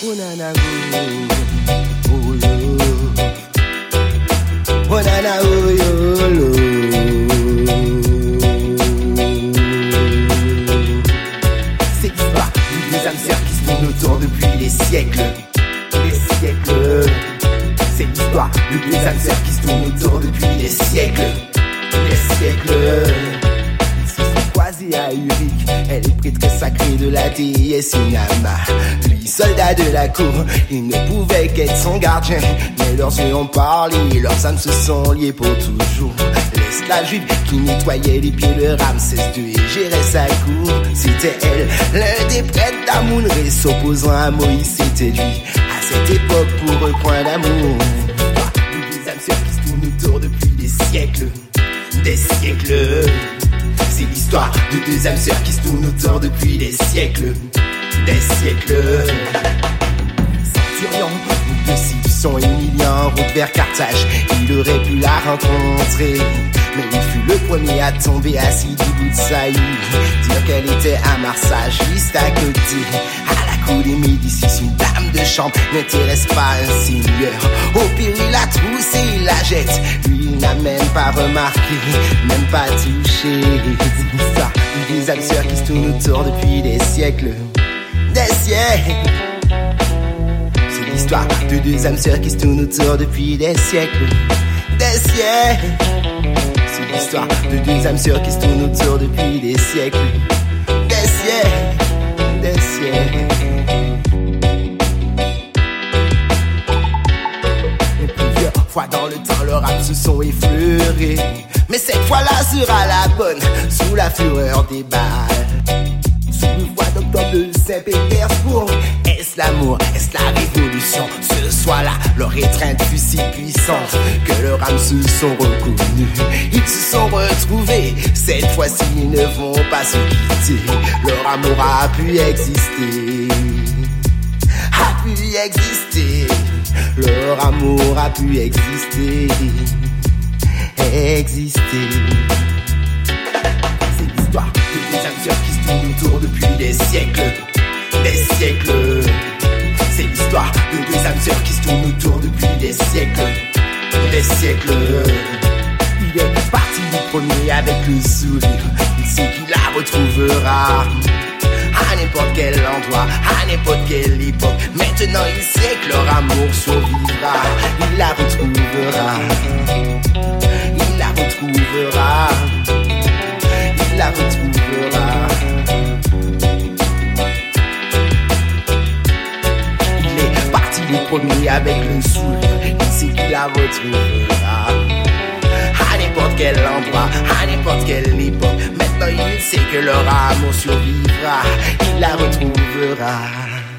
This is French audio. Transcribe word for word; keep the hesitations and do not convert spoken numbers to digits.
Oh nana, oh, oh yo. Oh nana, oh yo, lo. C'est l'histoire d'une deux âmes sœurs qui se tournent autour depuis des siècles. Des siècles. C'est l'histoire de deux âmes sœurs qui se tournent autour depuis des siècles. Des siècles. Quasi ahurique, elle est prêtresse sacrée de la déesse Inanna. Lui, soldat de la cour, il ne pouvait qu'être son gardien. Mais leurs yeux ont parlé, leurs âmes se sont liées pour toujours. L'esclave juive qui nettoyait les pieds de Ramsès deux et gérait sa cour, c'était elle. L'un des prêtres d'Amun-Ré s'opposant à Moïse, c'était lui. À cette époque, pour eux, point d'amour. Des âmes sœurs qui se tournent autour depuis des siècles. Des siècles. C'est l'histoire de deux âmes sœurs qui se tournent autour depuis des siècles. Des siècles. Centurion de Sicyon Émilien en route vers Carthage. Il aurait pu la rencontrer, mais il fut le premier à tomber assis du bout de sa île. Dire qu'elle était à Marsage, juste à côté. À la cour des Médicis, une dame de chambre n'intéresse pas un seigneur. Au pire, il la trousse et il la jette. Lui, il n'a même pas remarqué, même pas touché. C'est ça, des âmes sœurs qui se tournent autour depuis des siècles. Des siècles. C'est l'histoire de deux âmes sœurs qui se tournent autour depuis des siècles. Des siècles. C'est l'histoire de deux âmes sœurs qui se tournent autour depuis des siècles. Des siècles. Des siècles. Et plusieurs fois dans le temps, leurs âmes se sont effleurées. Mais cette fois-là sera la bonne, sous la fureur des balles. Sous le voile d'octobre de Saint-Pétersbourg. Est-ce l'amour, est-ce la révolution? Ce soir-là, leur étreinte fut si puissante que leurs âmes se sont reconnues. Ils se sont retrouvés, cette fois-ci ils ne vont pas se quitter. Leur amour a pu exister, a pu exister. Leur amour a pu exister, exister. C'est l'histoire de deux âmes sœurs qui se tournent autour depuis des siècles. Des siècles. C'est l'histoire de deux âmes sœurs qui se tournent autour depuis des siècles. Des siècles. Il est parti du premier avec le sourire. Il sait qu'il la retrouvera à n'importe quel endroit, à n'importe quelle époque. Maintenant il sait que leur amour survivra. Il la retrouvera. Il la retrouvera. Il la retrouvera. Premier avec le sourire, il sait qu'il la retrouvera à n'importe quel endroit, à n'importe quelle époque. Maintenant il sait que leur amour survivra, il la retrouvera.